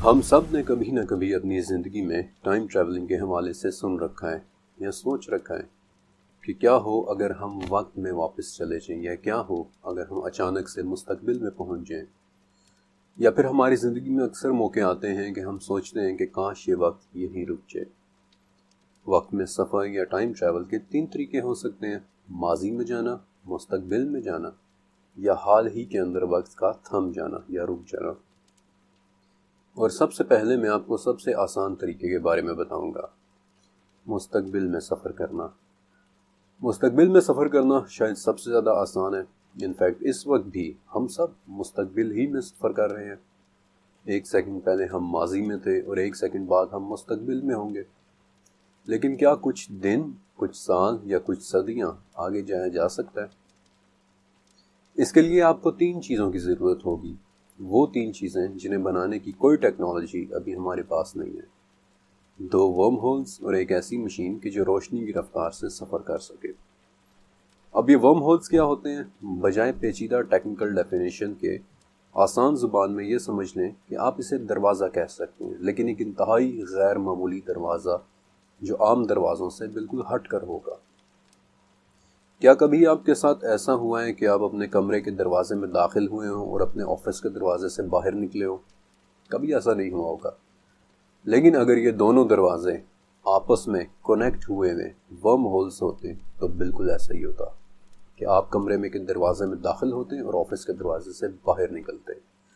ہم سب نے کبھی نہ کبھی اپنی زندگی میں ٹائم ٹریولنگ کے حوالے سے سن رکھا ہے یا سوچ رکھا ہے کہ کیا ہو اگر ہم وقت میں واپس چلے جائیں، یا کیا ہو اگر ہم اچانک سے مستقبل میں پہنچ جائیں، یا پھر ہماری زندگی میں اکثر موقع آتے ہیں کہ ہم سوچتے ہیں کہ کاش یہ وقت یہیں رک جائے۔ وقت میں سفر یا ٹائم ٹریول کے 3 طریقے ہو سکتے ہیں: ماضی میں جانا، مستقبل میں جانا، یا حال ہی کے اندر وقت کا تھم جانا یا رک جانا۔ اور سب سے پہلے میں آپ کو سب سے آسان طریقے کے بارے میں بتاؤں گا، مستقبل میں سفر کرنا۔ مستقبل میں سفر کرنا شاید سب سے زیادہ آسان ہے۔ انفیکٹ اس وقت بھی ہم سب مستقبل ہی میں سفر کر رہے ہیں۔ 1 سیکنڈ پہلے ہم ماضی میں تھے اور 1 سیکنڈ بعد ہم مستقبل میں ہوں گے۔ لیکن کیا کچھ دن، کچھ سال یا کچھ صدیاں آگے جایا جا سکتا ہے؟ اس کے لیے آپ کو 3 چیزوں کی ضرورت ہوگی، وہ 3 چیزیں جنہیں بنانے کی کوئی ٹیکنالوجی ابھی ہمارے پاس نہیں ہے۔ 2 ورم ہولز اور ایک ایسی مشین کہ جو روشنی کی رفتار سے سفر کر سکے۔ اب یہ ورم ہولز کیا ہوتے ہیں؟ بجائے پیچیدہ ٹیکنیکل ڈیفینیشن کے آسان زبان میں یہ سمجھ لیں کہ آپ اسے دروازہ کہہ سکتے ہیں، لیکن ایک انتہائی غیر معمولی دروازہ جو عام دروازوں سے بالکل ہٹ کر ہوگا۔ کیا کبھی آپ کے ساتھ ایسا ہوا ہے کہ آپ اپنے کمرے کے دروازے میں داخل ہوئے ہوں اور اپنے آفس کے دروازے سے باہر نکلے ہوں؟ کبھی ایسا نہیں ہوا ہوگا۔ لیکن اگر یہ دونوں دروازے آپس میں کنیکٹ ہوئے ہوئے ورم ہولز ہوتے تو بالکل ایسا ہی ہوتا کہ آپ کمرے میں کے دروازے میں داخل ہوتے اور آفس کے دروازے سے باہر نکلتے۔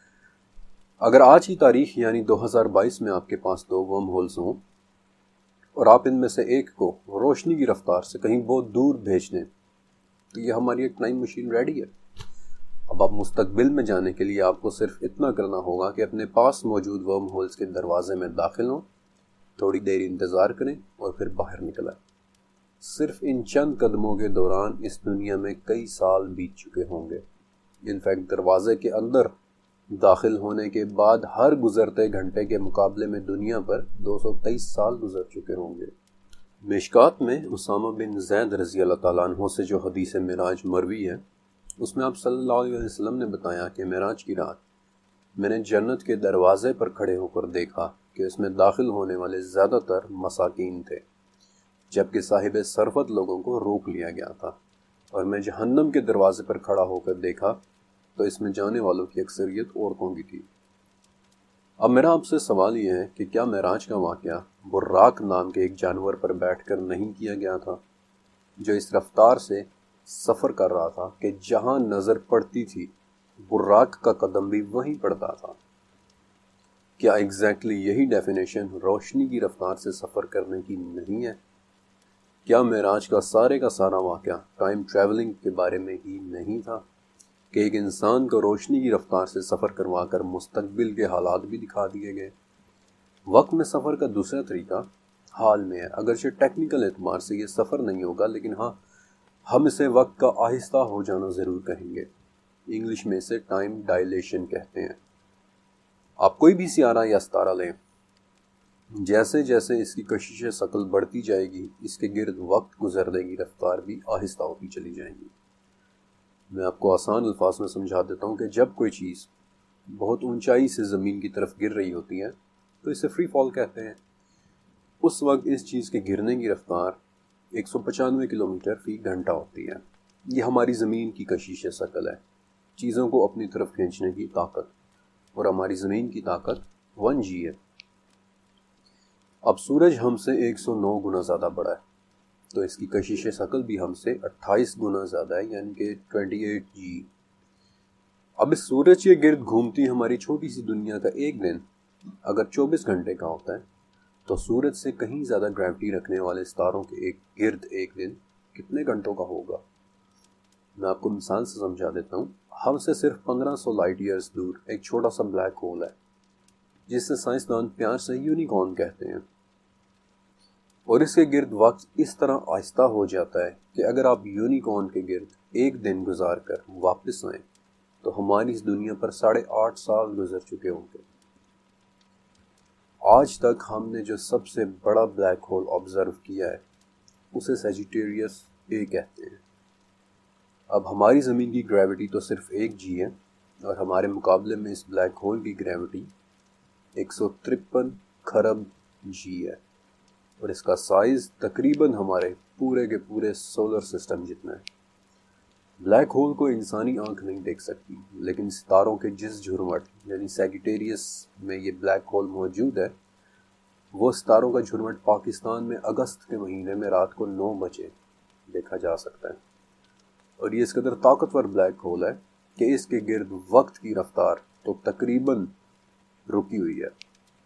اگر آج کی تاریخ یعنی 2022 میں آپ کے پاس 2 ورم ہولز ہوں اور آپ ان میں سے ایک کو روشنی کی رفتار سے کہیں بہت دور بھیج دیں تو یہ ہماری ایک ٹائم مشین ریڈی ہے۔ اب آپ مستقبل میں جانے کے لیے آپ کو صرف اتنا کرنا ہوگا کہ اپنے پاس موجود ورم ہولز کے دروازے میں داخل ہوں، تھوڑی دیر انتظار کریں اور پھر باہر نکل آئیں۔ صرف ان چند قدموں کے دوران اس دنیا میں کئی سال بیت چکے ہوں گے۔ انفیکٹ دروازے کے اندر داخل ہونے کے بعد ہر گزرتے گھنٹے کے مقابلے میں دنیا پر 223 سال گزر چکے ہوں گے۔ مشکات میں اسامہ بن زید رضی اللہ تعالیٰ عنہ سے جو حدیث معراج مروی ہے، اس میں آپ صلی اللہ علیہ وسلم نے بتایا کہ معراج کی رات میں نے جنت کے دروازے پر کھڑے ہو کر دیکھا کہ اس میں داخل ہونے والے زیادہ تر مساکین تھے، جبکہ صاحب ثروت لوگوں کو روک لیا گیا تھا، اور میں جہنم کے دروازے پر کھڑا ہو کر دیکھا تو اس میں جانے والوں کی اکثریت عورتوں کی تھی۔ اب میرا آپ سے سوال یہ ہے کہ کیا معراج کا واقعہ براق نام کے ایک جانور پر بیٹھ کر نہیں کیا گیا تھا، جو اس رفتار سے سفر کر رہا تھا کہ جہاں نظر پڑتی تھی براق کا قدم بھی وہیں پڑتا تھا؟ کیا ایگزیکٹلی یہی ڈیفینیشن روشنی کی رفتار سے سفر کرنے کی نہیں ہے؟ کیا معراج کا سارا واقعہ ٹائم ٹریولنگ کے بارے میں ہی نہیں تھا کہ ایک انسان کو روشنی کی رفتار سے سفر کروا کر مستقبل کے حالات بھی دکھا دیے گئے؟ وقت میں سفر کا دوسرا طریقہ حال میں ہے۔ اگرچہ ٹیکنیکل اعتبار سے یہ سفر نہیں ہوگا، لیکن ہاں، ہم اسے وقت کا آہستہ ہو جانا ضرور کہیں گے۔ انگلش میں اسے ٹائم ڈائلیشن کہتے ہیں۔ آپ کوئی بھی سیارہ یا ستارہ لیں، جیسے جیسے اس کی کشش ثقل بڑھتی جائے گی، اس کے گرد وقت گزرنے کی رفتار بھی آہستہ ہوتی چلی جائے گی۔ میں آپ کو آسان الفاظ میں سمجھا دیتا ہوں کہ جب کوئی چیز بہت اونچائی سے زمین کی طرف گر رہی ہوتی ہے تو اسے فری فال کہتے ہیں۔ اس وقت اس چیز کے گرنے کی رفتار 195 کلومیٹر فی گھنٹہ ہوتی ہے۔ یہ ہماری زمین کی کشش ثقل ہے، چیزوں کو اپنی طرف کھینچنے کی طاقت، اور ہماری زمین کی طاقت 1G ہے۔ اب سورج ہم سے 109 گنا زیادہ بڑا ہے، تو اس کی کشش ثقل بھی ہم سے 28 گنا زیادہ ہے، یعنی کہ 28G۔ اب اس سورج کے گرد گھومتی ہماری چھوٹی سی دنیا کا ایک دن اگر 24 گھنٹے کا ہوتا ہے تو سورج سے کہیں زیادہ گریوٹی رکھنے والے ستاروں کے گرد ایک دن کتنے گھنٹوں کا ہوگا؟ میں آپ کو مثال سے سمجھا دیتا ہوں۔ ہم سے صرف 1500 لائٹ ایئرز دور ایک چھوٹا سا بلیک ہول ہے، جسے سائنسدان پیار سے یونیکارن کہتے ہیں، اور اس کے گرد وقت اس طرح آہستہ ہو جاتا ہے کہ اگر آپ یونیکارن کے گرد ایک دن گزار کر واپس آئیں تو ہماری اس دنیا پر 8.5 سال گزر چکے ہوں گے۔ آج تک ہم نے جو سب سے بڑا بلیک ہول آبزرو کیا ہے اسے سیجیٹیریس اے کہتے ہیں۔ اب ہماری زمین کی گریوٹی تو صرف 1G ہے، اور ہمارے مقابلے میں اس بلیک ہول کی گریوٹی 153 खरब G है और इसका साइज तकरीबन हमारे पूरे के पूरे सोलर सिस्टम जितना है। ब्लैक होल को इंसानी आंख नहीं देख सकती, लेकिन सितारों के जिस झुरमट यानी सैजिटेरियस में ये ब्लैक होल मौजूद है, वो सितारों का झुरमट पाकिस्तान में अगस्त के महीने में रात को 9 बजे देखा जा सकता है। और ये इस कदर ताकतवर ब्लैक होल है कि इसके गिर्द वक्त की रफ्तार तो तकरीबन रुकी हुई है।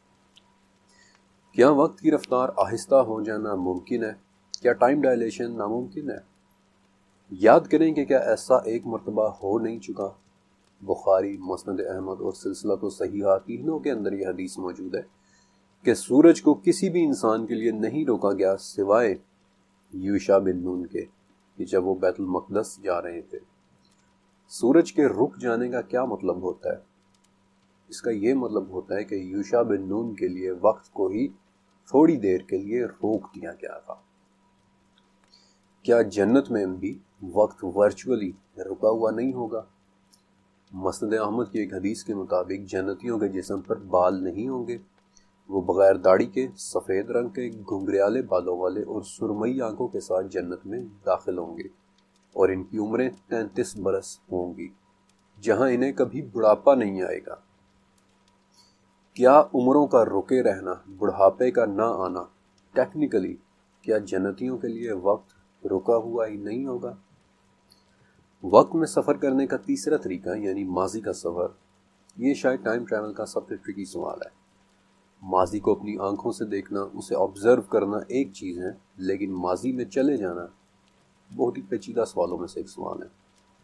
क्या वक्त की रफ्तार आहिस्ता हो जाना मुमकिन है? क्या टाइम डायलेशन नामुमकिन है? याद करें कि क्या ऐसा एक मरतबा हो नहीं चुका? बुखारी, मुस्नद अहमद और सिलसिला तो सहीहा तीनों के अंदर यह हदीस मौजूद है कि सूरज को किसी भी इंसान के लिए नहीं रोका गया सिवाय यूशा बिन नून के, कि जब वो बैतुल मक़दस जा रहे थे। सूरज के रुक जाने का क्या मतलब होता है? इसका ये मतलब होता है कि यूशा बिन नून के लिए वक्त को ही थोड़ी देर के लिए रोक दिया गया था। क्या जन्नत में भी वक्त वर्चुअली रुका हुआ नहीं होगा? मुस्नद अहमद की एक हदीस के मुताबिक जन्नतियों के जिस्म पर बाल नहीं होंगे, वो बगैर दाढ़ी के सफ़ेद रंग के घुंघराले बालों वाले और सुरमई आंखों के साथ जन्नत में दाखिल होंगे और इनकी उम्रें 33 बरस होंगी, जहां इन्हें कभी बुढ़ापा नहीं आएगा। क्या उम्रों का रुके रहना, बुढ़ापे का ना आना, टेक्निकली क्या जन्नतियों के लिए वक्त रुका हुआ ही नहीं होगा? वक्त में सफ़र करने का तीसरा तरीका यानी माजी का सफ़र, ये शायद टाइम ट्रैवल का सबसे ट्रिकी सवाल है। माजी को अपनी आंखों से देखना, उसे ऑब्जर्व करना एक चीज़ है, लेकिन माजी में चले जाना बहुत ही पेचीदा सवालों में से एक सवाल है।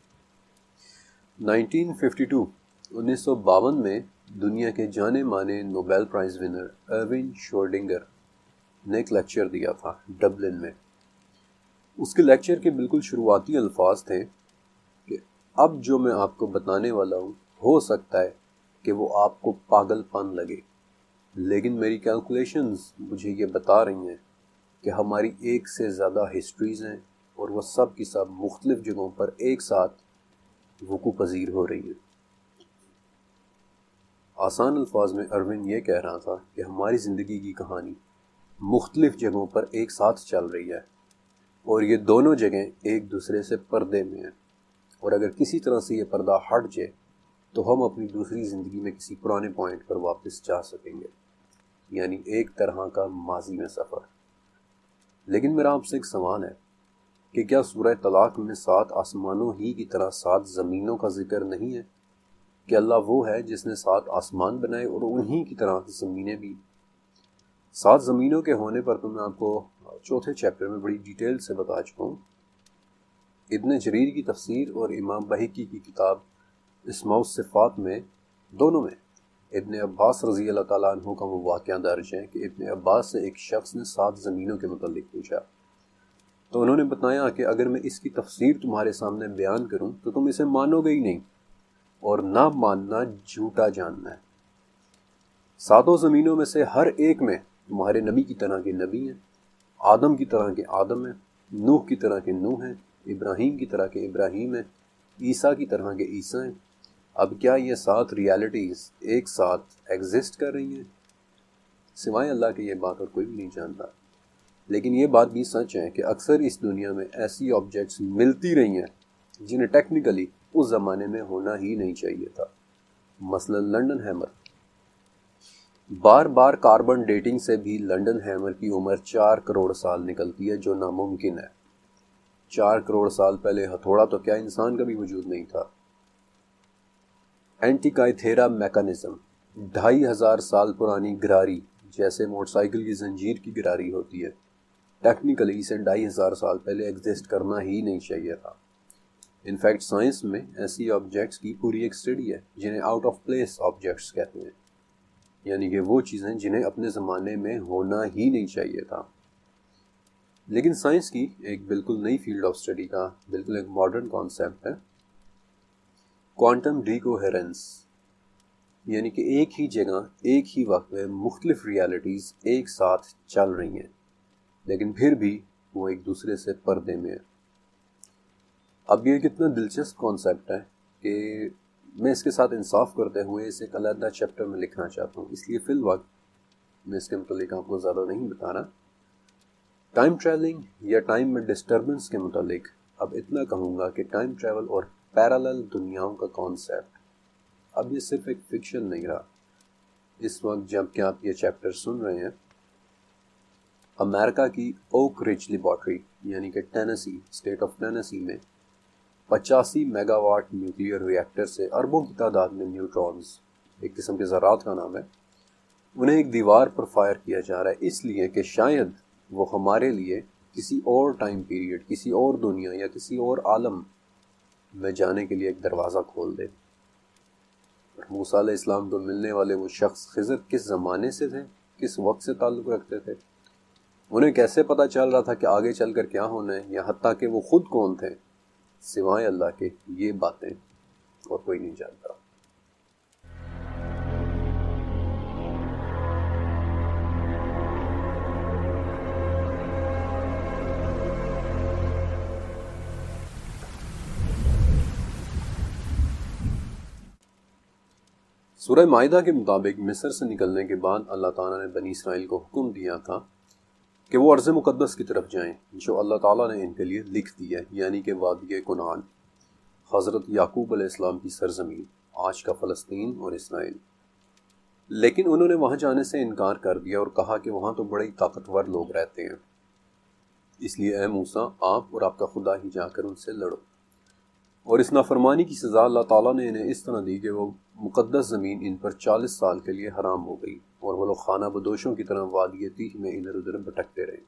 1952 में दुनिया के जाने माने Nobel prize winner Erwin Schrodinger ने एक लेक्चर दिया था डबलिन में। उसके लेक्चर के बिल्कुल शुरुआती अल्फाज थे कि अब जो मैं आपको बताने वाला हूँ हो सकता है कि वो आपको पागलपन लगे, लेकिन मेरी कैलकुलेशंस मुझे ये बता रही हैं कि हमारी एक से ज़्यादा हिस्ट्रीज़ हैं और वह सब की सब मुख्तलिफ जगहों पर एक साथ वक़ू पज़ीर हो रही हैं। आसान अल्फाज में अरविंद ये कह रहा था कि हमारी ज़िंदगी की कहानी मुख्तलिफ जगहों पर एक साथ चल रही है और ये दोनों जगह एक दूसरे से पर्दे में हैं, और अगर किसी तरह से ये पर्दा हट जाए तो हम अपनी दूसरी ज़िंदगी में किसी पुराने पॉइंट पर वापस जा सकेंगे, यानी एक तरह का माजी में सफ़र। लेकिन मेरा आपसे एक सवाल है कि क्या सूरह तलाक में 7 आसमानों ही की तरह 7 ज़मीनों का जिक्र नहीं है कि अल्लाह वो है जिसने 7 आसमान बनाए और उन्हीं की तरह ज़मीनें भी। 7 ज़मीनों के होने पर तो मैं आपको चौथे चैप्टर में बड़ी डिटेल से बता चुका हूँ। इब्न जरीर की तफसीर और इमाम बहकी की किताब इस्माउ सिफ़ात में, दोनों में इब्न अब्बास रज़ी अल्लाह ताला अन्हु का वो वाक़या दर्ज है कि इब्न अब्बास से एक शख्स ने 7 ज़मीनों के मुतालिक पूछा, तो उन्होंने बताया कि अगर मैं इसकी तफसीर तुम्हारे सामने बयान करूं तो तुम इसे मानोगे ही नहीं, और ना मानना झूठा जानना है। 7 ज़मीनों में से हर एक में तुम्हारे नबी की तरह के नबी हैं, आदम की तरह के आदम हैं, नूह की तरह के नूह हैं, इब्राहीम की तरह के इब्राहीम हैं, ईसा की तरह के ईसा हैं। अब क्या ये 7 रियलिटीज़ एक साथ एग्जिस्ट कर रही हैं? सिवाय अल्लाह के ये बात और कोई भी नहीं जानता। लेकिन ये बात भी सच है कि अक्सर इस दुनिया में ऐसी ऑब्जेक्ट्स मिलती रही हैं जिन्हें टेक्निकली उस ज़माने में होना ही नहीं चाहिए था। मसलन लंदन हैमर। बार बार कार्बन डेटिंग से भी लंदन हैमर की उम्र 4 करोड़ साल निकलती है, जो नामुमकिन है। 4 करोड़ साल पहले हथौड़ा तो क्या इंसान का भी वजूद नहीं था। एंटिकाइथेरा मैकेनिज्म, 2500 साल पुरानी गरारी, जैसे मोटरसाइकिल की जंजीर की गरारी होती है, टेक्निकली इसे 2500 साल पहले एग्जिस्ट करना ही नहीं चाहिए था। इनफैक्ट साइंस में ऐसी ऑब्जेक्ट्स की पूरी एक स्टडी है जिन्हें आउट ऑफ प्लेस ऑब्जेक्ट्स कहते हैं, यानी कि वो चीज़ें जिन्हें अपने ज़माने में होना ही नहीं चाहिए था। लेकिन साइंस की एक बिल्कुल नई फील्ड ऑफ स्टडी का बिल्कुल एक मॉडर्न कॉन्सेप्ट है क्वांटम डिकोहेरेंस, यानी कि एक ही जगह एक ही वक्त में मुख्तलिफ रियलिटीज़ एक साथ चल रही हैं, लेकिन फिर भी वो एक दूसरे से पर्दे में है। अब ये कितना दिलचस्प कॉन्सेप्ट है कि میں اس کے ساتھ انصاف کرتے ہوئے اسے ایک علیحدہ چیپٹر میں لکھنا چاہتا ہوں، اس لیے فی الوقت میں اس کے متعلق آپ کو زیادہ نہیں بتانا۔ ٹائم ٹریولنگ یا ٹائم میں ڈسٹربنس کے متعلق اب اتنا کہوں گا کہ ٹائم ٹریول اور پیرالل دنیاؤں کا کانسیپٹ اب یہ صرف ایک فکشن نہیں رہا۔ اس وقت جب کہ آپ یہ چیپٹر سن رہے ہیں، امریکہ کی اوک رچ لیبارٹری یعنی کہ ٹینیسی، اسٹیٹ آف ٹینیسی میں 85 mega watt nuclear reactor سے اربوں کی تعداد میں نیوٹرونز، ایک قسم کے ذرات کا نام ہے، انہیں ایک دیوار پر فائر کیا جا رہا ہے، اس لیے کہ شاید وہ ہمارے لیے کسی اور ٹائم پیریڈ، کسی اور دنیا یا کسی اور عالم میں جانے کے لیے ایک دروازہ کھول دے۔ اور موسیٰ علیہ السلام کو ملنے والے وہ شخص خضر کس زمانے سے تھے، کس وقت سے تعلق رکھتے تھے، انہیں کیسے پتہ چل رہا تھا کہ آگے چل کر کیا ہونا ہے، یا حتیٰ کہ وہ خود کون تھے، سوائے اللہ کے یہ باتیں اور کوئی نہیں جانتا۔ سورہ مائدہ کے مطابق مصر سے نکلنے کے بعد اللہ تعالیٰ نے بنی اسرائیل کو حکم دیا تھا کہ وہ ارض مقدس کی طرف جائیں جو اللہ تعالیٰ نے ان کے لیے لکھ دی ہے، یعنی کہ وادی کنعان، حضرت یعقوب علیہ السلام کی سرزمین، آج کا فلسطین اور اسرائیل۔ لیکن انہوں نے وہاں جانے سے انکار کر دیا اور کہا کہ وہاں تو بڑے طاقتور لوگ رہتے ہیں، اس لیے اے موسیٰ آپ اور آپ کا خدا ہی جا کر ان سے لڑو۔ اور اس نافرمانی کی سزا اللہ تعالیٰ نے انہیں اس طرح دی کہ وہ مقدس زمین ان پر 40 سال کے لیے حرام ہو گئی، اور وہ لوگ خانہ بدوشوں کی طرح وادی تیہ میں ادھر ادھر بھٹکتے رہے۔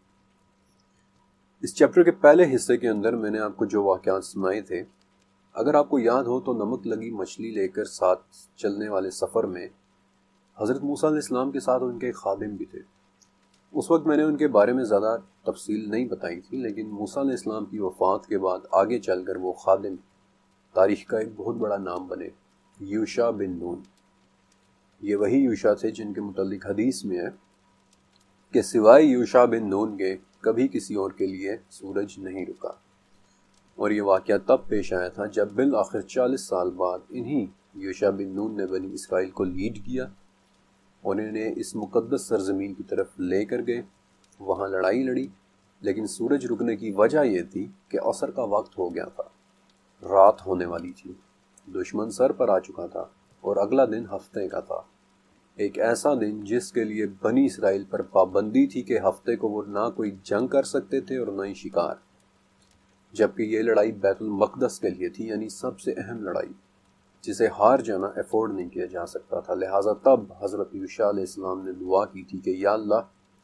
اس چیپٹر کے پہلے حصے کے اندر میں نے آپ کو جو واقعات سنائے تھے، اگر آپ کو یاد ہو تو نمک لگی مچھلی لے کر ساتھ چلنے والے سفر میں حضرت موسیٰ علیہ السلام کے ساتھ ان کے ایک خادم بھی تھے۔ اس وقت میں نے ان کے بارے میں زیادہ تفصیل نہیں بتائی تھی، لیکن موسیٰ علیہ السلام کی وفات کے بعد آگے چل کر وہ خادم تاریخ کا ایک بہت بڑا نام بنے، یوشع بن نون۔ یہ وہی یوشع تھے جن کے متعلق حدیث میں ہے کہ سوائے یوشع بن نون کے کبھی کسی اور کے لیے سورج نہیں رکا۔ اور یہ واقعہ تب پیش آیا تھا جب بالآخر 40 سال بعد انہی یوشع بن نون نے بنی اسرائیل کو لیڈ کیا اور انہیں اس مقدس سرزمین کی طرف لے کر گئے، وہاں لڑائی لڑی، لیکن سورج رکنے کی وجہ یہ تھی کہ عصر کا وقت ہو گیا تھا، رات ہونے والی تھی، دشمن سر پر آ چکا تھا، اور اگلا دن ہفتے کا تھا، ایک ایسا دن جس کے لیے بنی اسرائیل پر پابندی تھی کہ ہفتے کو وہ نہ کوئی جنگ کر سکتے تھے اور نہ ہی شکار، جبکہ یہ لڑائی بیت المقدس کے لیے تھی، یعنی سب سے اہم لڑائی جسے ہار جانا افورڈ نہیں کیا جا سکتا تھا۔ لہٰذا تب حضرت یوشع علیہ السلام نے دعا کی تھی کہ یا اللہ،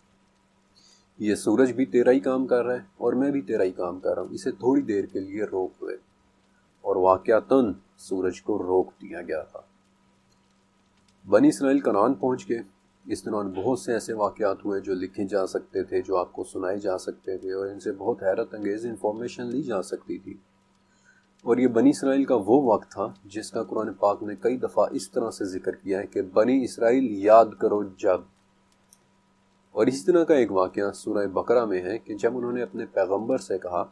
یہ سورج بھی تیرا ہی کام کر رہا ہے اور میں بھی تیرا ہی کام کر رہا ہوں، اسے تھوڑی دیر کے لیے روک دے۔ اور واقعتاً سورج کو روک دیا گیا تھا۔ بنی اسرائیل کنعان پہنچ گئے۔ اس دوران بہت سے ایسے واقعات ہوئے جو لکھے جا سکتے تھے، جو آپ کو سنائے جا سکتے تھے، اور ان سے بہت حیرت انگیز انفارمیشن لی جا سکتی تھی۔ اور یہ بنی اسرائیل کا وہ وقت تھا جس کا قرآن پاک نے کئی دفعہ اس طرح سے ذکر کیا ہے کہ بنی اسرائیل یاد کرو جب۔ اور اسی طرح کا ایک واقعہ سورہ بقرہ میں ہے کہ جب انہوں نے اپنے پیغمبر سے کہا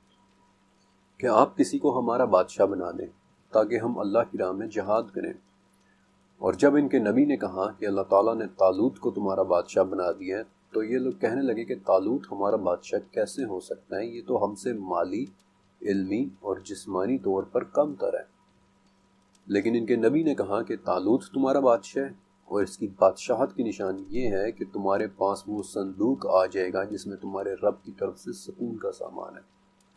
کہ آپ کسی کو ہمارا بادشاہ بنا دیں تاکہ ہم اللہ کی راہ میں جہاد کریں، اور جب ان کے نبی نے کہا کہ اللہ تعالیٰ نے طالوت کو تمہارا بادشاہ بنا دیا ہے، تو یہ لوگ کہنے لگے کہ طالوت ہمارا بادشاہ کیسے ہو سکتا ہے، یہ تو ہم سے مالی، علمی اور جسمانی طور پر کم تر ہے۔ لیکن ان کے نبی نے کہا کہ طالوت تمہارا بادشاہ ہے، اور اس کی بادشاہت کی نشانی یہ ہے کہ تمہارے پاس وہ صندوق آ جائے گا جس میں تمہارے رب کی طرف سے سکون کا سامان ہے۔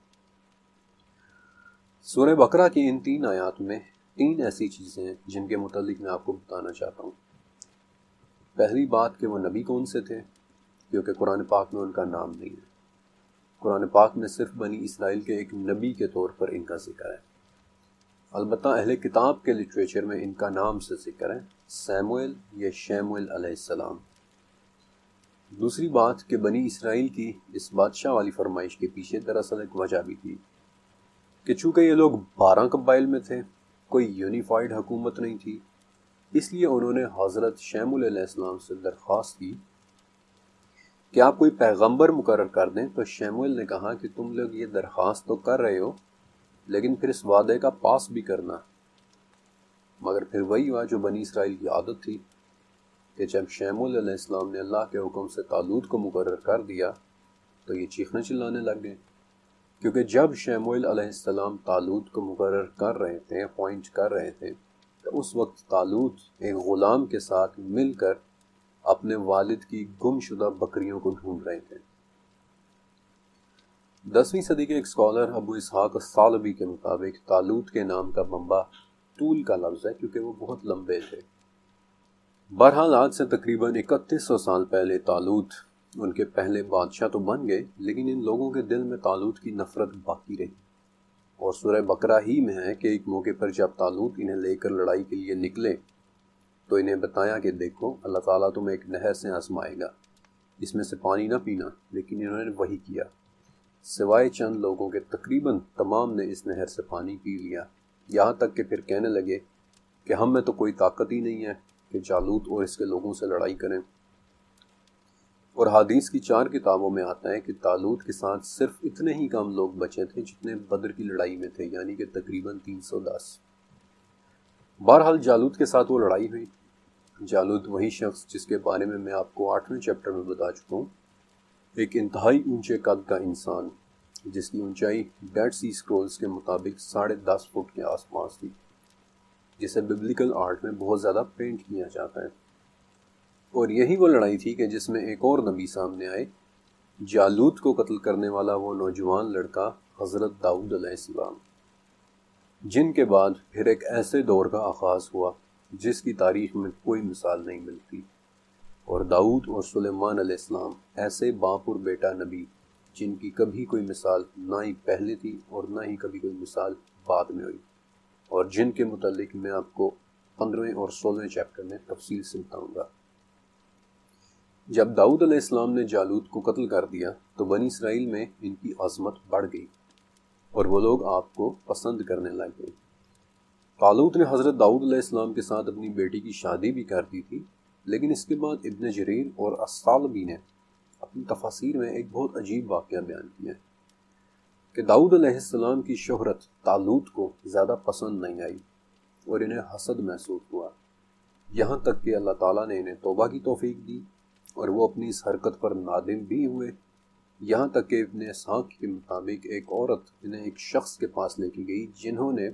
سورہ بقرہ کی ان 3 آیات میں 3 ایسی چیزیں ہیں جن کے متعلق میں آپ کو بتانا چاہتا ہوں۔ پہلی بات کہ وہ نبی کون سے تھے، کیونکہ قرآن پاک میں ان کا نام نہیں ہے۔ قرآن پاک میں صرف بنی اسرائیل کے ایک نبی کے طور پر ان کا ذکر ہے۔ البتہ اہل کتاب کے لٹریچر میں ان کا نام سے ذکر ہے، سیموئیل یا شیموئیل علیہ السلام۔ دوسری بات کہ بنی اسرائیل کی اس بادشاہ والی فرمائش کے پیچھے دراصل ایک وجہ بھی تھی کہ چونکہ یہ لوگ 12 قبائل میں تھے، کوئی یونیفائڈ حکومت نہیں تھی، اس لیے انہوں نے حضرت شیموئیل علیہ السلام سے درخواست کی کہ آپ کوئی پیغمبر مقرر کر دیں۔ تو شیموئیل نے کہا کہ تم لوگ یہ درخواست تو کر رہے ہو، لیکن پھر اس وعدے کا پاس بھی کرنا۔ مگر پھر وہی ہوا جو بنی اسرائیل کی عادت تھی کہ جب شموئیل علیہ السلام نے اللہ کے حکم سے طالوت کو مقرر کر دیا تو یہ چیخنے چلانے لگ گئے، کیونکہ جب شموئیل علیہ السلام طالوت کو مقرر کر رہے تھے، اپوائنٹ کر رہے تھے، تو اس وقت طالوت ایک غلام کے ساتھ مل کر اپنے والد کی گم شدہ بکریوں کو ڈھونڈ رہے تھے۔ 10ویں صدی کے ایک اسکالر ابو اسحاق الثعلبی کے مطابق طالوت کے نام کا منبع طول کا لفظ ہے، کیونکہ وہ بہت لمبے تھے۔ بہرحال آج سے تقریباً 3100 سال پہلے طالوت ان کے پہلے بادشاہ تو بن گئے، لیکن ان لوگوں کے دل میں طالوت کی نفرت باقی رہی۔ اور سورہ بقرہ ہی میں ہے کہ ایک موقع پر جب طالوت انہیں لے کر لڑائی کے لیے نکلے تو انہیں بتایا کہ دیکھو اللہ تعالیٰ تمہیں ایک نہر سے آزمائے گا، اس میں سے پانی نہ پینا، لیکن انہوں نے وہی کیا، سوائے چند لوگوں کے تقریباً تمام نے اس نہر سے پانی پی لیا، یہاں تک کہ پھر کہنے لگے کہ ہم میں تو کوئی طاقت ہی نہیں ہے کہ جالوت اور اس کے لوگوں سے لڑائی کریں۔ اور حدیث کی 4 کتابوں میں آتا ہے کہ طالوت کے ساتھ صرف اتنے ہی کم لوگ بچے تھے جتنے بدر کی لڑائی میں تھے، یعنی کہ تقریباً 310۔ بہرحال جالوت کے ساتھ وہ لڑائی ہوئی۔ جالوت وہی شخص جس کے بارے میں آپ کو 8ویں چیپٹر میں بتا چکا ہوں، ایک انتہائی اونچے قد کا انسان جس کی اونچائی ڈیڈ سی اسکرولز کے مطابق 10.5 فٹ کے آس پاس تھی، جسے ببلیکل آرٹ میں بہت زیادہ پینٹ کیا جاتا ہے۔ اور یہی وہ لڑائی تھی کہ جس میں ایک اور نبی سامنے آئے، جالوت کو قتل کرنے والا وہ نوجوان لڑکا حضرت داؤد علیہ السلام، جن کے بعد پھر ایک ایسے دور کا آغاز ہوا جس کی تاریخ میں کوئی مثال نہیں ملتی۔ اور داؤد اور سلیمان علیہ السلام ایسے باپ اور بیٹا نبی جن کی کبھی کوئی مثال نہ ہی پہلے تھی اور نہ ہی کبھی کوئی مثال بعد میں ہوئی، اور جن کے متعلق میں آپ کو 15ویں اور 16ویں چیپٹر میں تفصیل سے بتاؤں گا۔ جب داؤد علیہ السلام نے جالوت کو قتل کر دیا تو بنی اسرائیل میں ان کی عظمت بڑھ گئی اور وہ لوگ آپ کو پسند کرنے لگ گئے۔ طالوت نے حضرت داؤد علیہ السلام کے ساتھ اپنی بیٹی کی شادی بھی کر دی تھی، لیکن اس کے بعد ابن جریر اور الثعلبی نے اپنی تفاسیر میں ایک بہت عجیب واقعہ بیان کیا ہے کہ داؤد علیہ السلام کی شہرت طالوت کو زیادہ پسند نہیں آئی اور انہیں حسد محسوس ہوا، یہاں تک کہ اللہ تعالیٰ نے انہیں توبہ کی توفیق دی اور وہ اپنی اس حرکت پر نادم بھی ہوئے، یہاں تک کہ ابن اسحاق کے مطابق ایک عورت انہیں ایک شخص کے پاس لے کے گئی جنہوں نے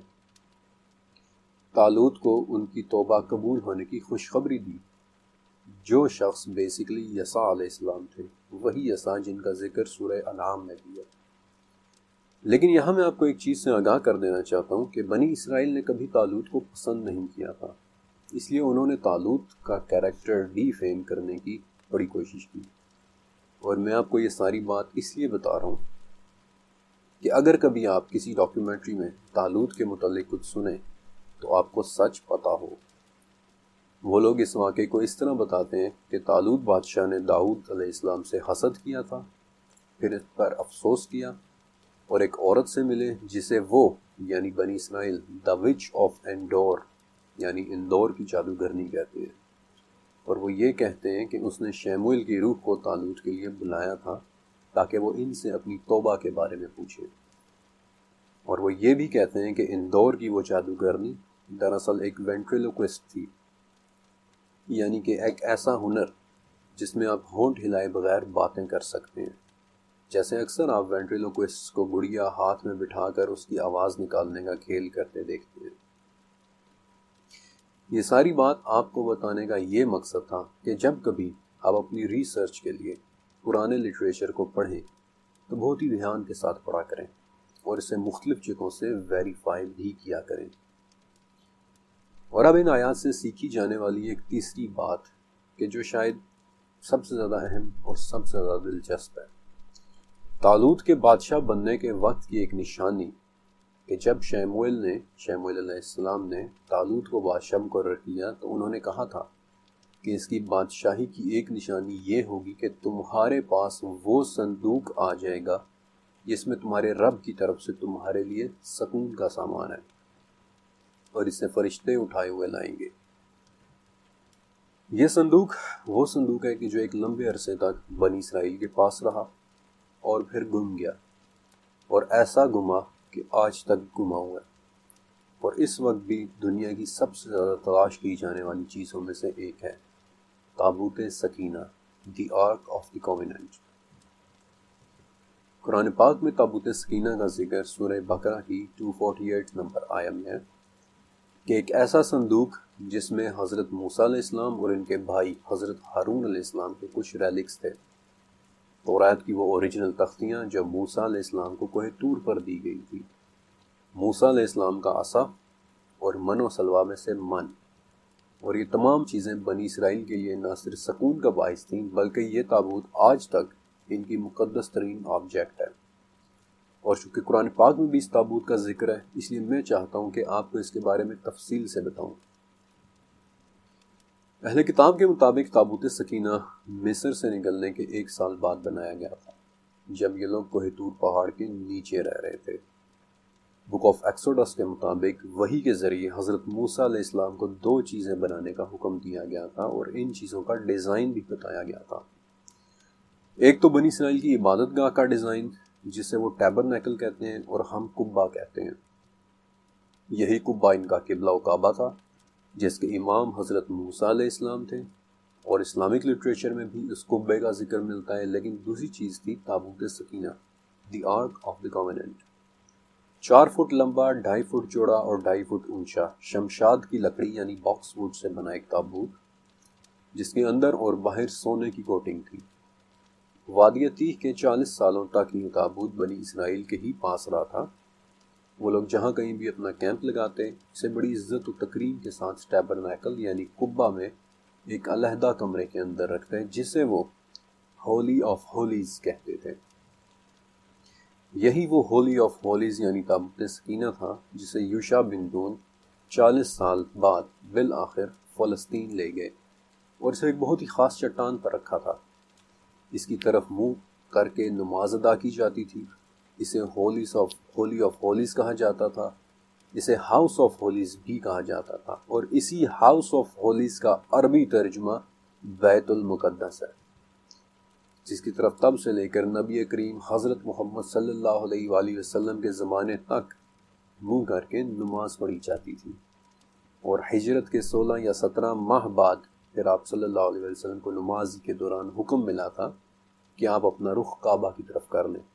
طالوت کو ان کی توبہ قبول ہونے کی خوشخبری دی، جو شخص بیسیکلی یسع علیہ السلام تھے، وہی یسع جن کا ذکر سورہ انعام میں بھی ہے۔ لیکن یہاں میں آپ کو ایک چیز سے آگاہ کر دینا چاہتا ہوں کہ بنی اسرائیل نے کبھی طالوت کو پسند نہیں کیا تھا، اس لیے انہوں نے طالوت کا کیریکٹر ڈی فیم کرنے کی بڑی کوشش کی۔ اور میں آپ کو یہ ساری بات اس لیے بتا رہا ہوں کہ اگر کبھی آپ کسی ڈاکیومنٹری میں طالوت کے متعلق کچھ سنیں تو آپ کو سچ پتا ہو۔ وہ لوگ اس واقعے کو اس طرح بتاتے ہیں کہ طالوت بادشاہ نے داؤد علیہ السلام سے حسد کیا تھا، پھر اس پر افسوس کیا اور ایک عورت سے ملے جسے وہ یعنی بنی اسرائیل دا وچ آف اینڈور یعنی اندور کی جادوگرنی کہتے ہیں، اور وہ یہ کہتے ہیں کہ اس نے شموئیل کی روح کو طالوت کے لیے بلایا تھا تاکہ وہ ان سے اپنی توبہ کے بارے میں پوچھے۔ اور وہ یہ بھی کہتے ہیں کہ اندور کی وہ جادوگرنی دراصل ایک وینٹریلوکوسٹ تھی، یعنی کہ ایک ایسا ہنر جس میں آپ ہونٹ ہلائے بغیر باتیں کر سکتے ہیں، جیسے اکثر آپ وینٹریلوکوسٹ کو گڑیا ہاتھ میں بٹھا کر اس کی آواز نکالنے کا کھیل کرتے دیکھتے ہیں۔ یہ ساری بات آپ کو بتانے کا یہ مقصد تھا کہ جب کبھی آپ اپنی ریسرچ کے لیے پرانے لٹریچر کو پڑھیں تو بہت ہی دھیان کے ساتھ پڑھا کریں اور اسے مختلف جگہوں سے ویریفائی بھی کیا کریں۔ اور اب ان آیات سے سیکھی جانے والی ایک تیسری بات کہ جو شاید سب سے زیادہ اہم اور سب سے زیادہ دلچسپ ہے، طالوت کے بادشاہ بننے کے وقت کی ایک نشانی کہ جب شموئیل علیہ السلام نے طالوت کو بادشاہ مقرر کیا تو انہوں نے کہا تھا کہ اس کی بادشاہی کی ایک نشانی یہ ہوگی کہ تمہارے پاس وہ صندوق آ جائے گا جس میں تمہارے رب کی طرف سے تمہارے لیے سکون کا سامان ہے اور اسے فرشتے اٹھائے ہوئے لائیں گے۔ یہ صندوق وہ صندوق ہے کہ جو ایک لمبے عرصے تک بنی اسرائیل کے پاس رہا اور پھر گم گیا، اور ایسا گما کہ آج تک گما ہوا ہے۔ اور اس وقت بھی دنیا کی سب سے زیادہ تلاش کی جانے والی چیزوں میں سے ایک ہے تابوت سکینہ، the ark of the covenant. Quran پاک میں تابوت سکینہ کا ذکر سورہ بقرہ کی 248 نمبر آیت میں ہے کہ ایک ایسا صندوق جس میں حضرت موسیٰ علیہ السلام اور ان کے بھائی حضرت ہارون علیہ السلام کے کچھ ریلکس تھے، توریت کی وہ اوریجنل تختیاں جو موسیٰ علیہ السلام کو کوہ طور پر دی گئی تھی، موسیٰ علیہ السلام کا عصا اور من و سلوہ میں سے من، اور یہ تمام چیزیں بنی اسرائیل کے لیے نہ صرف سکون کا باعث تھیں بلکہ یہ تابوت آج تک ان کی مقدس ترین آبجیکٹ ہے۔ اور چونکہ قرآن پاک میں بھی اس تابوت کا ذکر ہے، اس لیے میں چاہتا ہوں کہ آپ کو اس کے بارے میں تفصیل سے بتاؤں۔ اہل کتاب کے مطابق تابوت سکینہ مصر سے نکلنے کے 1 سال بعد بنایا گیا تھا، جب یہ لوگ کوہ طور پہاڑ کے نیچے رہ رہے تھے۔ بک آف ایکسوڈس کے مطابق وحی کے ذریعے حضرت موسیٰ علیہ السلام کو 2 چیزیں بنانے کا حکم دیا گیا تھا اور ان چیزوں کا ڈیزائن بھی بتایا گیا تھا۔ ایک تو بنی اسرائیل کی عبادت گاہ کا ڈیزائن، جسے وہ ٹیبرنیکل کہتے ہیں اور ہم قبہ کہتے ہیں۔ یہی قبہ ان کا قبلہ و کعبہ تھا، جس کے امام حضرت موسیٰ علیہ السلام تھے، اور اسلامک لٹریچر میں بھی اس قبے کا ذکر ملتا ہے۔ لیکن دوسری چیز تھی تابوت سکینہ، the ark of the covenant. 4 foot لمبا، 2.5 فٹ چوڑا اور 2.5 فٹ اونچا، شمشاد کی لکڑی یعنی باکس ووڈ سے بنا ایک تابوت، جس کے اندر اور باہر سونے کی کوٹنگ تھی۔ وادی تیہ کے 40 سالوں تک یہ تابوت بنی اسرائیل کے ہی پاس رہا تھا۔ وہ لوگ جہاں کہیں بھی اپنا کیمپ لگاتے، اسے بڑی عزت و تکریم کے ساتھ ٹیبرنیکل یعنی قبہ میں ایک علیحدہ کمرے کے اندر رکھتے، جسے وہ ہولی آف ہولیز کہتے تھے۔ یہی وہ ہولی آف ہولیز یعنی تابوت سکینہ تھا جسے یوشع بن نون 40 سال بعد بالآخر فلسطین لے گئے، اور اسے ایک بہت ہی خاص چٹان پر رکھا تھا۔ اس کی طرف منہ کر کے نماز ادا کی جاتی تھی۔ اسے ہولی آف ہولیز کہا جاتا تھا، اسے ہاؤس آف ہولیز بھی کہا جاتا تھا، اور اسی ہاؤس آف ہولیز کا عربی ترجمہ بیت المقدس ہے، جس کی طرف تب سے لے کر نبی کریم حضرت محمد صلی اللہ علیہ وآلہ وسلم کے زمانے تک منہ کر کے نماز پڑھی جاتی تھی۔ اور ہجرت کے 16 یا 17 ماہ بعد پھر آپ صلی اللہ علیہ وسلم کو نماز کے دوران حکم ملا تھا کہ آپ اپنا رخ کعبہ کی طرف کر لیں۔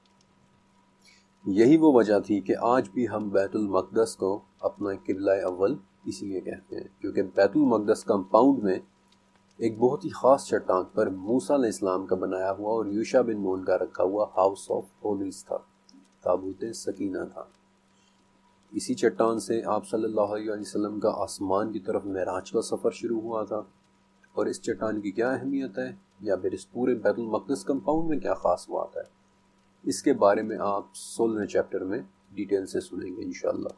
یہی وہ وجہ تھی کہ آج بھی ہم بیت المقدس کو اپنا قبلہ اول اسی لیے کہتے ہیں، کیونکہ بیت المقدس کمپاؤنڈ میں ایک بہت ہی خاص چٹان پر موسیٰ علیہ السلام کا بنایا ہوا اور یوشع بن نون کا رکھا ہوا ہاؤس آف ہولیز تھا، تابوت سکینہ تھا۔ اسی چٹان سے آپ صلی اللہ علیہ وسلم کا آسمان کی طرف معراج کا سفر شروع ہوا تھا۔ اور اس چٹان کی کیا اہمیت ہے، یا پھر اس پورے بیت المقدس کمپاؤنڈ میں کیا خاص بات ہے، اس کے بارے میں آپ 16ویں چیپٹر میں ڈیٹیل سے سنیں گے انشاءاللہ۔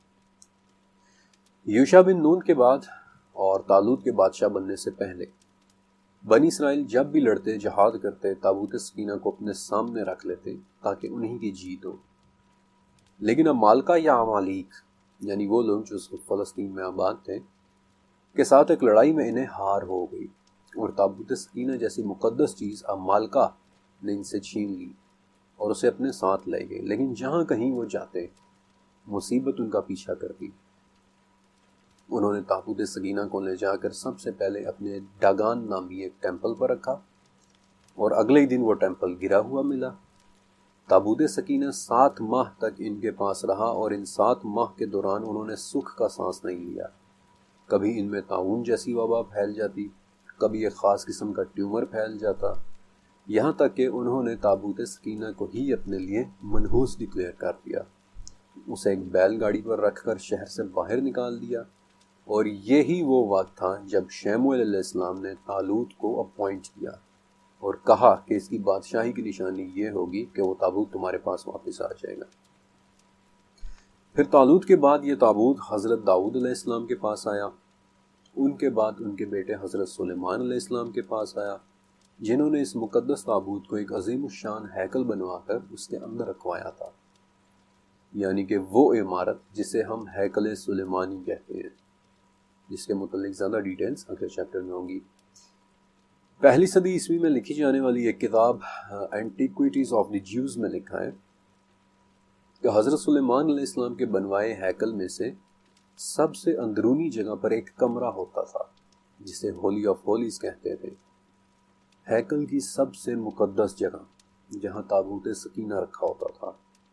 یوشع بن نون کے بعد اور طالوت کے بادشاہ بننے سے پہلے بنی اسرائیل جب بھی لڑتے، جہاد کرتے، تابوت سکینہ کو اپنے سامنے رکھ لیتے تاکہ انہی کی جیت ہو۔ لیکن عمالقہ یا عمالیق یعنی وہ لوگ جو اس وقت فلسطین میں آباد تھے کے ساتھ ایک لڑائی میں انہیں ہار ہو گئی، اور تابوت سکینہ جیسی مقدس چیز عمالقہ نے ان سے چھین لی اور اسے اپنے ساتھ لے گئے۔ لیکن جہاں کہیں وہ جاتے مصیبت ان کا پیچھا کرتی۔ انہوں نے تابوت سکینہ کو لے جا کر سب سے پہلے اپنے ڈاگان نامی ایک ٹیمپل پر رکھا، اور اگلے ہی دن وہ ٹیمپل گرا ہوا ملا۔ تابوت سکینہ 7 ماہ تک ان کے پاس رہا، اور ان 7 ماہ کے دوران انہوں نے سکھ کا سانس نہیں لیا۔ کبھی ان میں طاعون جیسی وبا پھیل جاتی، کبھی ایک خاص قسم کا ٹیومر پھیل جاتا، یہاں تک کہ انہوں نے تابوت سکینہ کو ہی اپنے لیے منحوس ڈکلیئر کر دیا، اسے ایک بیل گاڑی پر رکھ کر شہر سے باہر نکال دیا۔ اور یہی وہ وقت تھا جب شموئیل علیہ السلام نے طالوت کو اپوائنٹ کیا اور کہا کہ اس کی بادشاہی کی نشانی یہ ہوگی کہ وہ تابوت تمہارے پاس واپس آ جائے گا۔ پھر طالوت کے بعد یہ تابوت حضرت داؤد علیہ السلام کے پاس آیا، ان کے بعد ان کے بیٹے حضرت سلیمان علیہ السلام کے پاس آیا، جنہوں نے اس مقدس تابوت کو ایک عظیم الشان ہیکل بنوا کر اس کے اندر رکھوایا تھا، یعنی کہ وہ عمارت جسے ہم ہیکل سلیمانی کہتے ہیں، جس کے متعلق زیادہ ڈیٹیلز اگلے چیپٹر میں ہوں گی۔ 1 صدی عیسوی میں لکھی جانے والی ایک کتاب اینٹیکویٹیز آف دی جیوز میں لکھا ہے کہ حضرت سلیمان علیہ السلام کے بنوائے ہیکل میں سے سب سے اندرونی جگہ پر ایک کمرہ ہوتا تھا جسے ہولی آف ہولیز کہتے تھے، ہیکل کی سب سے مقدس جگہ جہاں تابوت سکینہ رکھا ہوتا تھا۔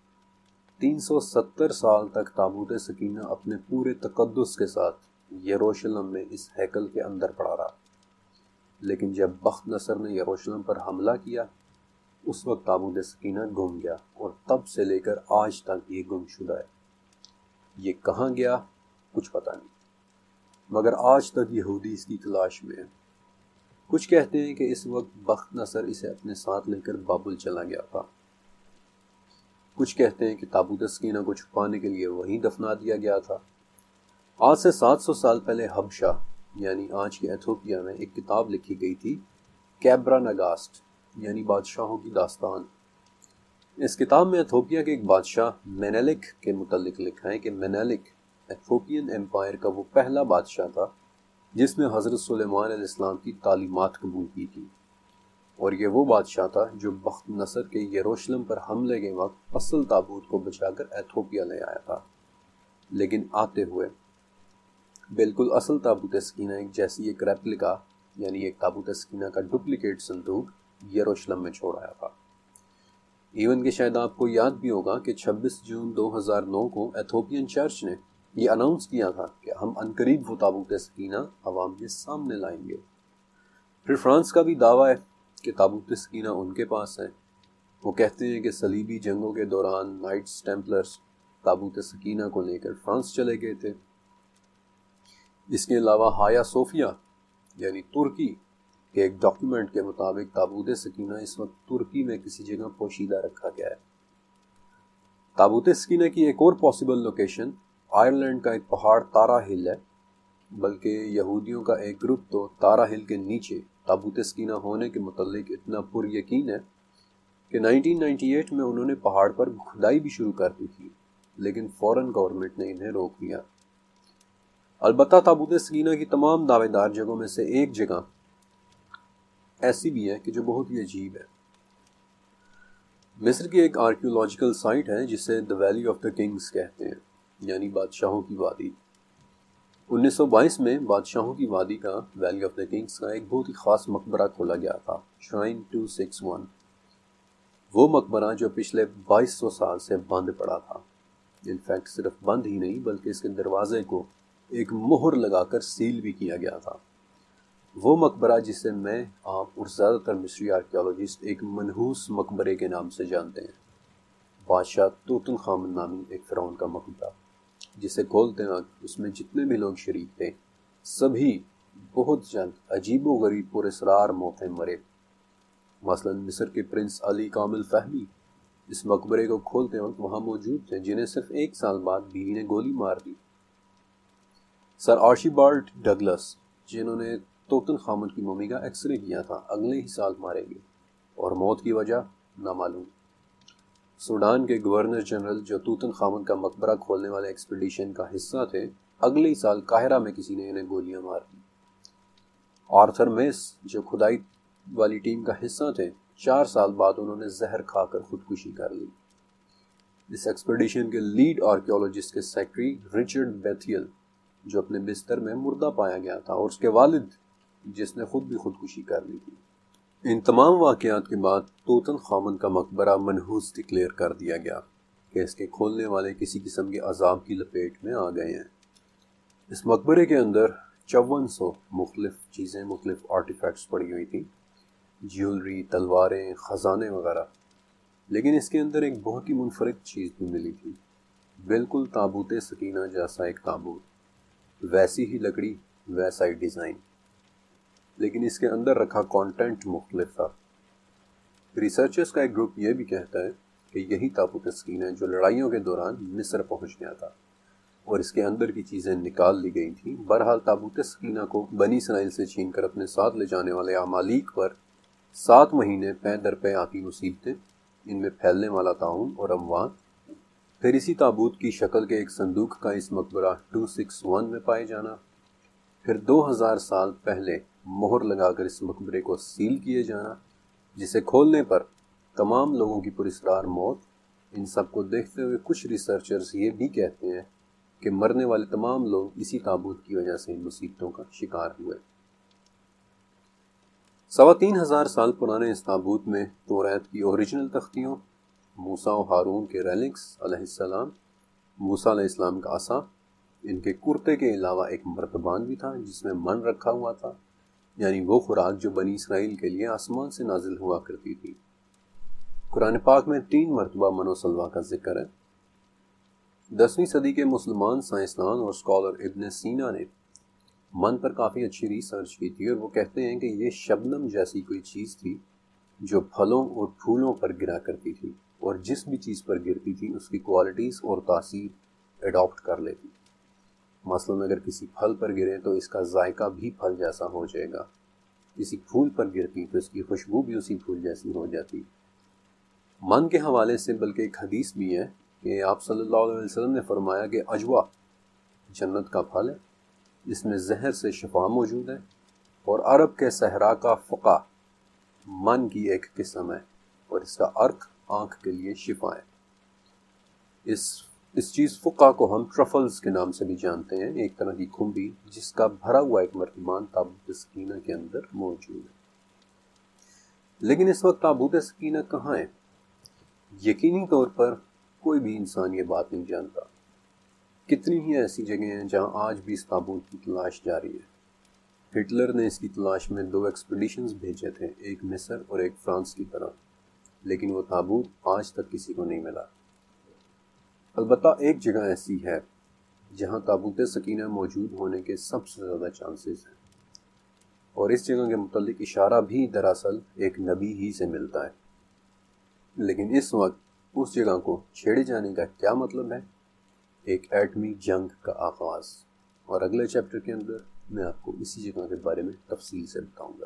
370 سال تک تابوت سکینہ اپنے پورے تقدس کے ساتھ یروشلم میں اس ہیکل کے اندر پڑا رہا، لیکن جب بخت نصر نے یروشلم پر حملہ کیا اس وقت تابوت سکینہ گم گیا، اور تب سے لے کر آج تک یہ گم شدہ ہے۔ یہ کہاں گیا کچھ پتہ نہیں، مگر آج تک یہودی اس کی تلاش میں ہیں۔ کچھ کہتے ہیں کہ اس وقت بخت نصر اسے اپنے ساتھ لے کر بابل چلا گیا تھا، کچھ کہتے ہیں کہ تابوت سکینہ کو چھپانے کے لیے وہیں دفنا دیا گیا تھا۔ آج سے 700 سال پہلے حبشہ یعنی آج کے ایتھوپیا میں ایک کتاب لکھی گئی تھی، کیبرا نگاسٹ یعنی بادشاہوں کی داستان۔ اس کتاب میں ایتھوپیا کے ایک بادشاہ مینیلک کے متعلق لکھا ہے کہ مینیلک ایتھوپین ایمپائر کا وہ پہلا بادشاہ تھا جس نے حضرت سلیمان علیہ السلام کی تعلیمات قبول کی تھی، اور یہ وہ بادشاہ تھا جو بخت نصر کے یروشلم پر حملے کے وقت اصل تابوت کو بچا کر ایتھوپیا لے آیا تھا، لیکن آتے ہوئے بالکل اصل تابوت سکینہ ایک جیسی ایک ریپلکا یعنی ایک تابوت سکینہ کا ڈپلیکیٹ صندوق یروشلم میں چھوڑ آیا تھا۔ ایون کہ شاید آپ کو یاد بھی ہوگا کہ 26 جون 2009 کو ایتھوپین چرچ نے یہ اناؤنس کیا تھا کہ ہم عنقریب وہ تابوت سکینہ عوام کے سامنے لائیں گے۔ پھر فرانس کا بھی دعویٰ ہے کہ تابوت سکینہ ان کے پاس ہے۔ وہ کہتے ہیں کہ صلیبی جنگوں کے دوران نائٹس ٹیمپلرز تابوت سکینہ کو لے کر فرانس چلے گئے تھے۔ اس کے علاوہ ہایا صوفیہ یعنی ترکی کے ایک ڈاکیومنٹ کے مطابق تابوت سکینہ اس وقت ترکی میں کسی جگہ پوشیدہ رکھا گیا ہے۔ تابوت سکینہ کی ایک اور پاسبل لوکیشن آئرلینڈ کا ایک پہاڑ تارا ہل ہے، بلکہ یہودیوں کا ایک گروپ تو تارا ہل کے نیچے تابوت سکینہ ہونے کے متعلق اتنا پر یقین ہے کہ 1998 میں انہوں نے پہاڑ پر کھدائی بھی شروع کر دی تھی، لیکن فوراً گورنمنٹ نے انہیں روک دیا۔ البتہ تابوت سکینہ کی تمام دعوے دار جگہوں میں سے ایک جگہ ایسی بھی ہے کہ جو بہت ہی عجیب ہے۔ مصر کی ایک آرکیولوجیکل سائٹ ہے جسے the valley of the kings کہتے ہیں، یعنی بادشاہوں کی وادی۔ 1922 میں بادشاہوں کی وادی کا ویلی آف دا کنگز کا ایک بہت ہی خاص مقبرہ کھولا گیا تھا، شرائن 261۔ وہ مقبرہ جو پچھلے 2200 سال سے بند پڑا تھا، انفیکٹ صرف بند ہی نہیں بلکہ اس کے دروازے کو ایک مہر لگا کر سیل بھی کیا گیا تھا۔ وہ مقبرہ جسے میں، آپ اور زیادہ تر مصری آرکیولوجسٹ ایک منحوس مقبرے کے نام سے جانتے ہیں، بادشاہ توتن خامن نامی ایک فرعون کا مقبرہ، جسے کھولتے وقت اس میں جتنے بھی لوگ شریک تھے سبھی بہت جلد عجیب و غریب پر اسرار موتیں مرے۔ مثلا مصر کے پرنس علی کامل فہمی اس مقبرے کو کھولتے وقت وہاں موجود تھے، جنہیں صرف 1 سال بعد بیوی نے گولی مار دی۔ سر آرشیبالڈ ڈگلس جنہوں نے توتن خامن کی مومی کا ایکس رے کیا تھا اگلے ہی سال مارے گئے، اور موت کی وجہ نامعلوم۔ سوڈان کے گورنر جنرل جو توتن خامن کا مقبرہ کھولنے والے ایکسپیڈیشن کا حصہ تھے، اگلے ہی سال قاہرہ میں کسی نے انہیں گولیاں مار دی۔ آرتھر میس جو کھدائی والی ٹیم کا حصہ تھے، 4 سال بعد انہوں نے زہر کھا کر خودکشی کر لی۔ اس ایکسپیڈیشن کے لیڈ آرکیولوجسٹ کے سیکٹری رچرڈ بیتھیل جو اپنے بستر میں مردہ پایا گیا تھا، اور اس کے والد جس نے خود بھی خودکشی کر لی تھی۔ ان تمام واقعات کے بعد توتن خامن کا مقبرہ منحوس ڈکلیئر کر دیا گیا کہ اس کے کھولنے والے کسی قسم کے عذاب کی لپیٹ میں آ گئے ہیں۔ اس مقبرے کے اندر 5400 مختلف چیزیں، مختلف آرٹیفیکٹس پڑی ہوئی تھیں، جیولری، تلواریں، خزانے وغیرہ، لیکن اس کے اندر ایک بہت ہی منفرد چیز بھی ملی تھی، بالکل تابوت سکینہ جیسا ایک تابوت، ویسی ہی لکڑی، ویسا ہی ڈیزائن، لیکن اس کے اندر رکھا کانٹینٹ مختلف تھا۔ ریسرچرز کا ایک گروپ یہ بھی کہتا ہے کہ یہی تابوت سکینہ جو لڑائیوں کے دوران مصر پہنچ گیا تھا اور اس کے اندر کی چیزیں نکال لی گئی تھیں۔ بہرحال تابوت سکینہ کو بنی اسرائیل سے چھین کر اپنے ساتھ لے جانے والے عمالیق پر 7 مہینے پے در پے آتی مصیبتیں، ان میں پھیلنے والا طاعون اور اموات، پھر اسی تابوت کی شکل کے ایک صندوق کا اس مقبرہ 261 میں پائے جانا، پھر 2000 سال پہلے مہر لگا کر اس مقبرے کو سیل کیے جانا، جسے کھولنے پر تمام لوگوں کی پراسرار موت۔ ان سب کو دیکھتے ہوئے کچھ ریسرچرز یہ بھی کہتے ہیں کہ مرنے والے تمام لوگ اسی تابوت کی وجہ سے ان مصیبتوں کا شکار ہوئے۔ 3,500 سال پرانے اس تابوت میں توریت کی اوریجنل تختیوں، موسیٰ و ہارون کے ریلکس علیہ السلام، موسیٰ علیہ السلام کا عصا، ان کے کرتے کے علاوہ ایک مرتبان بھی تھا جس میں من رکھا ہوا تھا، یعنی وہ خوراک جو بنی اسرائیل کے لیے آسمان سے نازل ہوا کرتی تھی۔ قرآن پاک میں 3 مرتبہ من و سلویٰ کا ذکر ہے۔ 10ویں صدی کے مسلمان سائنسدان اور اسکالر ابن سینا نے من پر کافی اچھی ریسرچ کی تھی، اور وہ کہتے ہیں کہ یہ شبنم جیسی کوئی چیز تھی جو پھلوں اور پھولوں پر گرا کرتی تھی، اور جس بھی چیز پر گرتی تھی اس کی کوالٹیز اور تاثیر اڈاپٹ کر لیتی۔ مثلاً اگر کسی پھل پر گرے تو اس کا ذائقہ بھی پھل جیسا ہو جائے گا، کسی پھول پر گرتی تو اس کی خوشبو بھی اسی پھول جیسی ہو جاتی۔ من کے حوالے سے بلکہ ایک حدیث بھی ہے کہ آپ صلی اللہ علیہ وسلم نے فرمایا کہ اجوا جنت کا پھل ہے، جس میں زہر سے شفا موجود ہے، اور عرب کے صحرا کا فقا من کی ایک قسم ہے، اور اس کا عرق آنکھ کے لیے شفا ہے۔ اس چیز فقا کو ہم ٹرفلز کے نام سے بھی جانتے ہیں، ایک طرح کی کھمبی جس کا بھرا ہوا ایک مرتبان تابوت سکینہ کے اندر موجود ہے۔ لیکن اس وقت تابوت سکینہ کہاں ہے؟ یقینی طور پر کوئی بھی انسان یہ بات نہیں جانتا۔ کتنی ہی ایسی جگہیں ہیں جہاں آج بھی اس تابوت کی تلاش جاری ہے۔ ہٹلر نے اس کی تلاش میں 2 ایکسپیڈیشنز بھیجے تھے، ایک مصر اور ایک فرانس کی طرف، لیکن وہ تابوت آج تک کسی کو نہیں ملا۔ البتہ ایک جگہ ایسی ہے جہاں تابوت سکینہ موجود ہونے کے سب سے زیادہ چانسز ہیں، اور اس جگہ کے متعلق اشارہ بھی دراصل ایک نبی ہی سے ملتا ہے۔ لیکن اس وقت اس جگہ کو چھیڑے جانے کا کیا مطلب ہے؟ ایک ایٹمی جنگ کا آغاز، اور اگلے چیپٹر کے اندر میں آپ کو اسی جگہ کے بارے میں تفصیل سے بتاؤں گا۔